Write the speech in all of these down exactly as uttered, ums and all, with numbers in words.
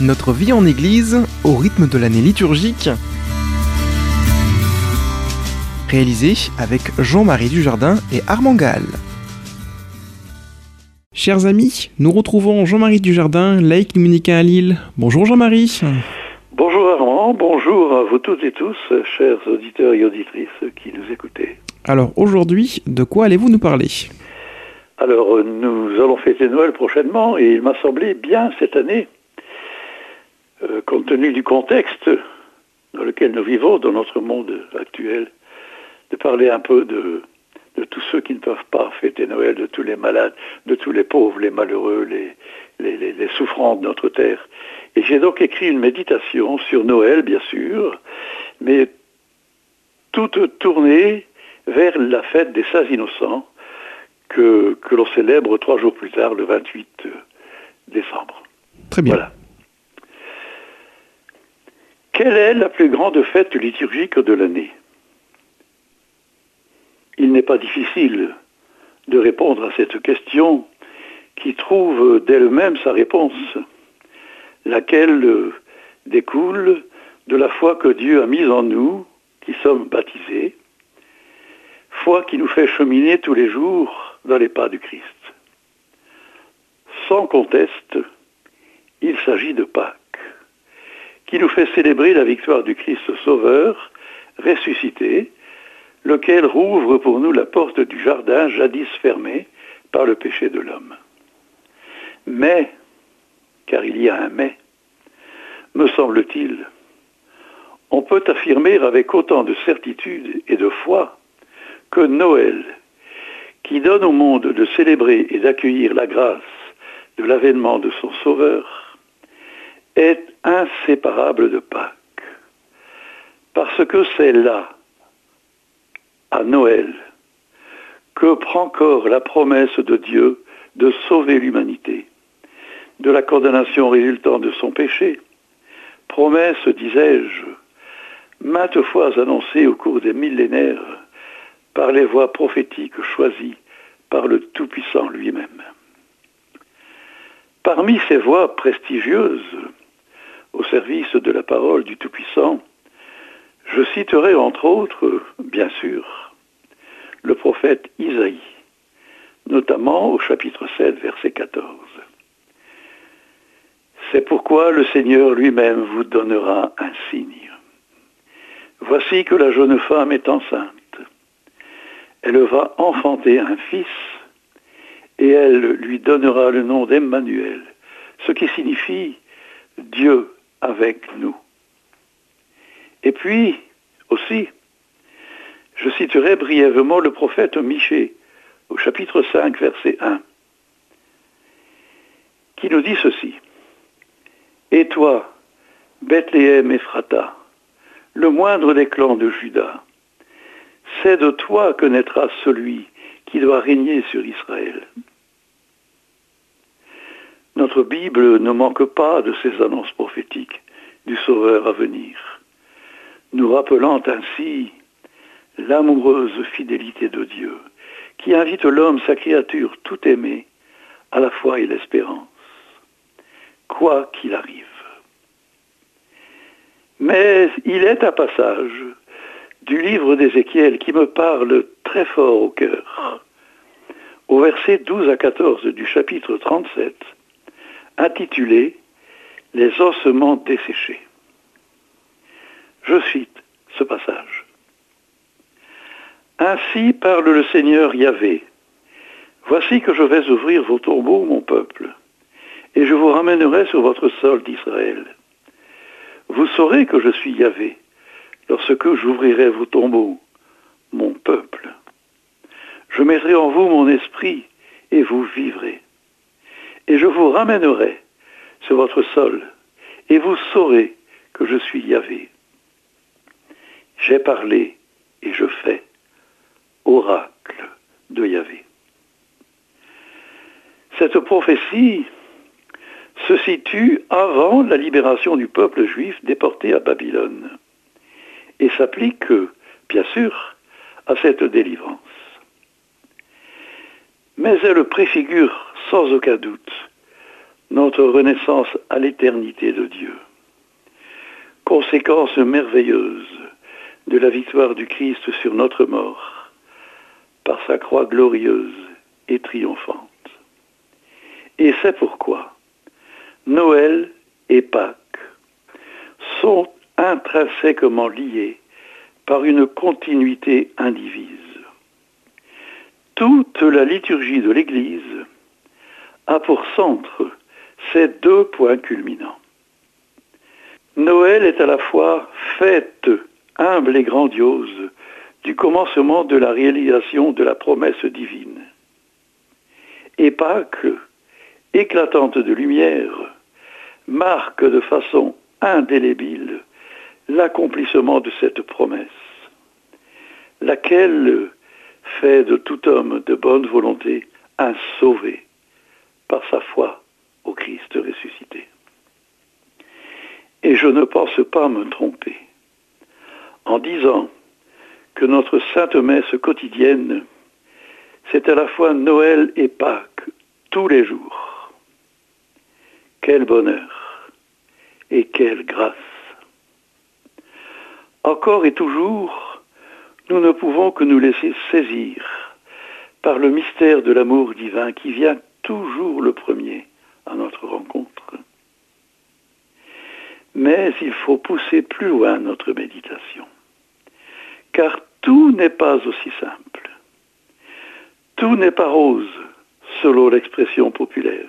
Notre vie en Église au rythme de l'année liturgique. Réalisé avec Jean-Marie Dujardin et Armand Gall. Chers amis, nous retrouvons Jean-Marie Dujardin, laïc dominicain à Lille. Bonjour Jean-Marie. Bonjour Armand, bonjour à vous toutes et tous, chers auditeurs et auditrices qui nous écoutez. Alors aujourd'hui, de quoi allez-vous nous parler ? Alors nous allons fêter Noël prochainement et il m'a semblé bien cette année, euh, compte tenu du contexte dans lequel nous vivons, dans notre monde actuel, de parler un peu de, de tous ceux qui ne peuvent pas fêter Noël, de tous les malades, de tous les pauvres, les malheureux, les, les, les, les souffrants de notre terre. Et j'ai donc écrit une méditation sur Noël, bien sûr, mais toute tournée vers la fête des Saints Innocents que, que l'on célèbre trois jours plus tard, le vingt-huit décembre. Très bien. Voilà. Quelle est la plus grande fête liturgique de l'année ? Il n'est pas difficile de répondre à cette question qui trouve d'elle-même sa réponse, laquelle découle de la foi que Dieu a mise en nous, qui sommes baptisés, foi qui nous fait cheminer tous les jours dans les pas du Christ. Sans conteste, il s'agit de Pâques, qui nous fait célébrer la victoire du Christ Sauveur, ressuscité, lequel rouvre pour nous la porte du jardin jadis fermée par le péché de l'homme. Mais, car il y a un mais, me semble-t-il, on peut affirmer avec autant de certitude et de foi que Noël, qui donne au monde de célébrer et d'accueillir la grâce de l'avènement de son Sauveur, est inséparable de Pâques. Parce que c'est là, à Noël, que prend corps la promesse de Dieu de sauver l'humanité de la condamnation résultant de son péché, promesse, disais-je, maintes fois annoncée au cours des millénaires par les voix prophétiques choisies par le Tout-Puissant lui-même. Parmi ces voix prestigieuses au service de la parole du Tout-Puissant, je citerai entre autres, bien sûr, le prophète Isaïe, notamment au chapitre sept, verset quatorze. C'est pourquoi le Seigneur lui-même vous donnera un signe. Voici que la jeune femme est enceinte. Elle va enfanter un fils et elle lui donnera le nom d'Emmanuel, ce qui signifie Dieu avec nous. Et puis, aussi, je citerai brièvement le prophète Michée, au chapitre cinq, verset un, qui nous dit ceci. « Et toi, Bethléem Ephrata, le moindre des clans de Juda, c'est de toi que naîtra celui qui doit régner sur Israël. » Notre Bible ne manque pas de ces annonces prophétiques du Sauveur à venir, nous rappelant ainsi l'amoureuse fidélité de Dieu, qui invite l'homme, sa créature tout aimée, à la foi et l'espérance, quoi qu'il arrive. Mais il est un passage du livre d'Ézéchiel qui me parle très fort au cœur, au verset douze à quatorze du chapitre trente-sept, intitulé « Les ossements desséchés ». Je cite ce passage. « Ainsi parle le Seigneur Yahvé. Voici que je vais ouvrir vos tombeaux, mon peuple, et je vous ramènerai sur votre sol d'Israël. Vous saurez que je suis Yahvé, lorsque j'ouvrirai vos tombeaux, mon peuple. Je mettrai en vous mon esprit, et vous vivrez. Et je vous ramènerai sur votre sol, et vous saurez que je suis Yahvé. J'ai parlé, et je fais, oracle de Yahvé. » Cette prophétie se situe avant la libération du peuple juif déporté à Babylone et s'applique, bien sûr, à cette délivrance. Mais elle préfigure sans aucun doute notre renaissance à l'éternité de Dieu. Conséquence merveilleuse de la victoire du Christ sur notre mort, par sa croix glorieuse et triomphante. Et c'est pourquoi Noël et Pâques sont intrinsèquement liés par une continuité indivise. Toute la liturgie de l'Église a pour centre ces deux points culminants. Noël est à la fois fête humble et grandiose du commencement de la réalisation de la promesse divine. Et Pâques, éclatante de lumière, marque de façon indélébile l'accomplissement de cette promesse, laquelle fait de tout homme de bonne volonté un sauvé par sa foi au Christ ressuscité. Et je ne pense pas me tromper en disant que notre sainte messe quotidienne, c'est à la fois Noël et Pâques, tous les jours. Quel bonheur et quelle grâce! Encore et toujours, nous ne pouvons que nous laisser saisir par le mystère de l'amour divin qui vient toujours le premier à notre rencontre. Mais il faut pousser plus loin notre méditation, car tout n'est pas aussi simple. Tout n'est pas rose, selon l'expression populaire.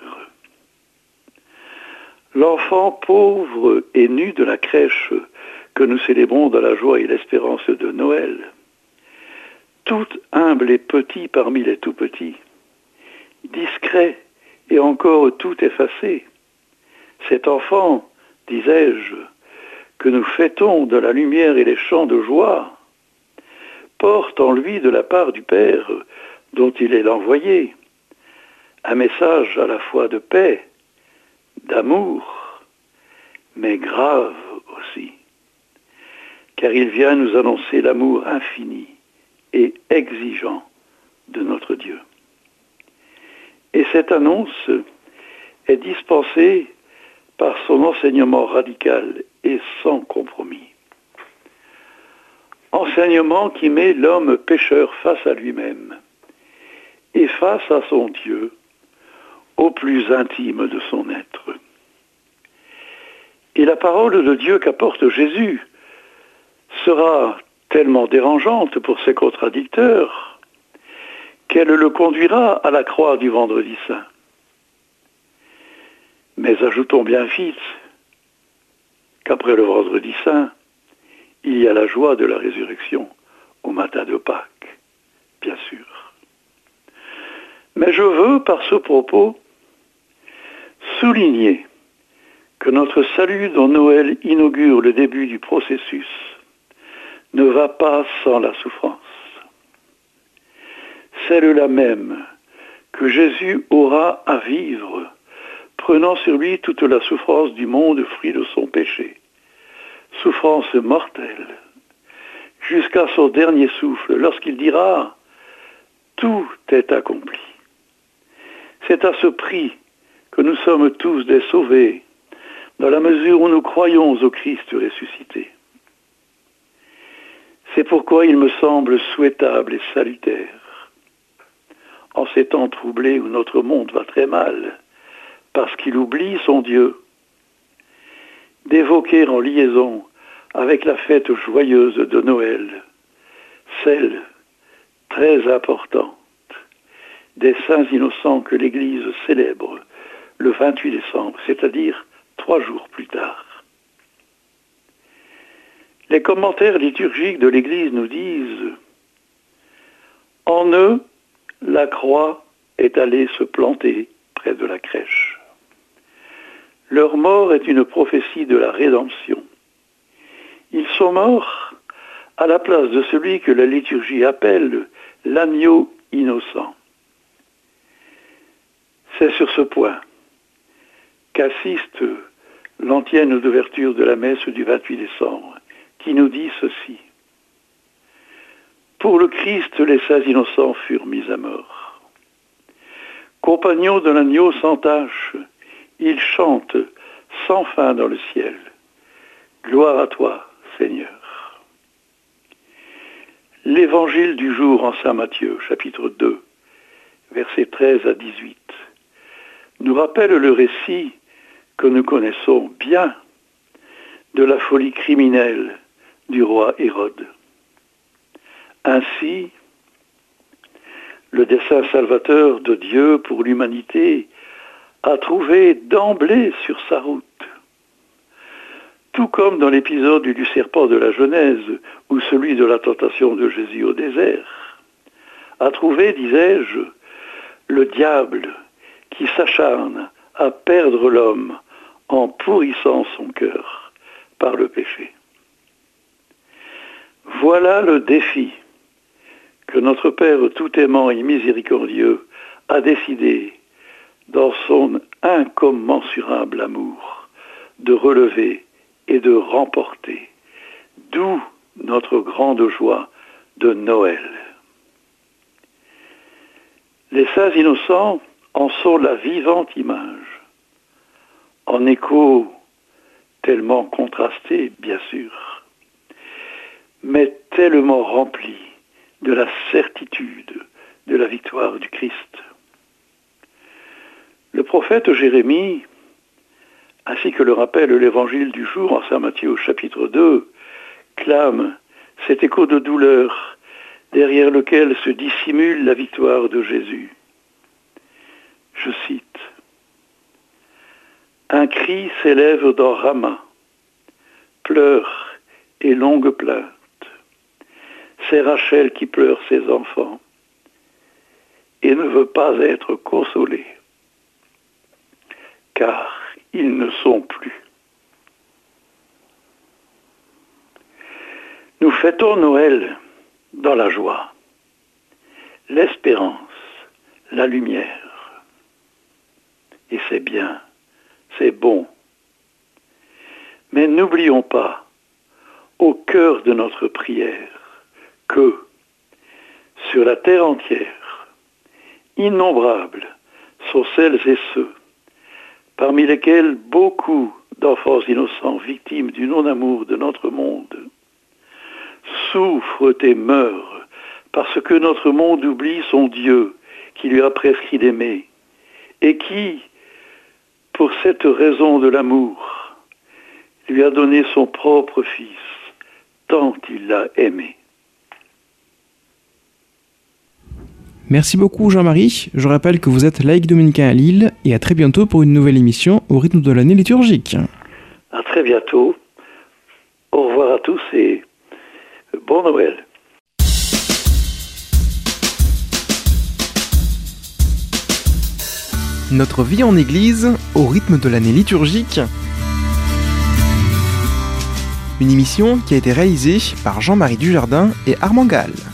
L'enfant pauvre et nu de la crèche que nous célébrons dans la joie et l'espérance de Noël, tout humble et petit parmi les tout petits, discret et encore tout effacé, cet enfant, disais-je, que nous fêtons dans la lumière et les chants de joie, porte en lui de la part du Père, dont il est l'envoyé, un message à la fois de paix, d'amour, mais grave aussi, car il vient nous annoncer l'amour infini et exigeant de notre Dieu. Et cette annonce est dispensée par son enseignement radical et sans compromis. Enseignement qui met l'homme pécheur face à lui-même et face à son Dieu, au plus intime de son être. Et la parole de Dieu qu'apporte Jésus sera tellement dérangeante pour ses contradicteurs qu'elle le conduira à la croix du vendredi saint. Mais ajoutons bien vite qu'après le vendredi saint, il y a la joie de la résurrection au matin de Pâques, bien sûr. Mais je veux, par ce propos, souligner que notre salut dont Noël inaugure le début du processus ne va pas sans la souffrance. Celle-là même que Jésus aura à vivre, prenant sur lui toute la souffrance du monde fruit de son péché, souffrance mortelle, jusqu'à son dernier souffle, lorsqu'il dira « Tout est accompli ». C'est à ce prix que nous sommes tous des sauvés, dans la mesure où nous croyons au Christ ressuscité. C'est pourquoi il me semble souhaitable et salutaire, en ces temps troublés où notre monde va très mal, parce qu'il oublie son Dieu, d'évoquer en liaison avec la fête joyeuse de Noël, celle très importante des saints innocents que l'Église célèbre le vingt-huit décembre, c'est-à-dire trois jours plus tard. Les commentaires liturgiques de l'Église nous disent « En eux, la croix est allée se planter près de la crèche. Leur mort est une prophétie de la rédemption. Ils sont morts à la place de celui que la liturgie appelle l'agneau innocent. » C'est sur ce point qu'assiste l'antienne d'ouverture de la messe du vingt-huit décembre, qui nous dit ceci. Pour le Christ, les saints innocents furent mis à mort. Compagnons de l'agneau sans tache, Ils chantent sans fin dans le ciel. Gloire à toi, Seigneur. L'évangile du jour en Saint Matthieu, chapitre deux, versets treize à dix-huit, nous rappelle le récit que nous connaissons bien de la folie criminelle du roi Hérode. Ainsi, le dessein salvateur de Dieu pour l'humanité a trouvé d'emblée sur sa route. Tout comme dans l'épisode du serpent de la Genèse ou celui de la tentation de Jésus au désert, a trouvé, disais-je, le diable qui s'acharne à perdre l'homme en pourrissant son cœur par le péché. Voilà le défi que notre Père tout aimant et miséricordieux a décidé, dans son incommensurable amour, de relever et de remporter, d'où notre grande joie de Noël. Les saints innocents en sont la vivante image, en écho tellement contrasté, bien sûr, mais tellement rempli de la certitude de la victoire du Christ. Le prophète Jérémie, ainsi que le rappelle l'évangile du jour en Saint Matthieu au chapitre deux, clame cet écho de douleur derrière lequel se dissimule la victoire de Jésus. Je cite, « Un cri s'élève dans Rama, pleurs et longues plaintes. C'est Rachel qui pleure ses enfants et ne veut pas être consolée, car ils ne sont plus. » Nous fêtons Noël dans la joie, l'espérance, la lumière. Et c'est bien, c'est bon. Mais n'oublions pas, au cœur de notre prière, que, sur la terre entière, innombrables sont celles et ceux, parmi lesquels beaucoup d'enfants innocents victimes du non-amour de notre monde, souffrent et meurent parce que notre monde oublie son Dieu qui lui a prescrit d'aimer et qui, pour cette raison de l'amour, lui a donné son propre Fils, tant il l'a aimé. Merci beaucoup Jean-Marie. Je rappelle que vous êtes laïc dominicain à Lille et à très bientôt pour une nouvelle émission au rythme de l'année liturgique. À très bientôt. Au revoir à tous et bon Noël. Notre vie en Église au rythme de l'année liturgique. Une émission qui a été réalisée par Jean-Marie Dujardin et Armand Gall.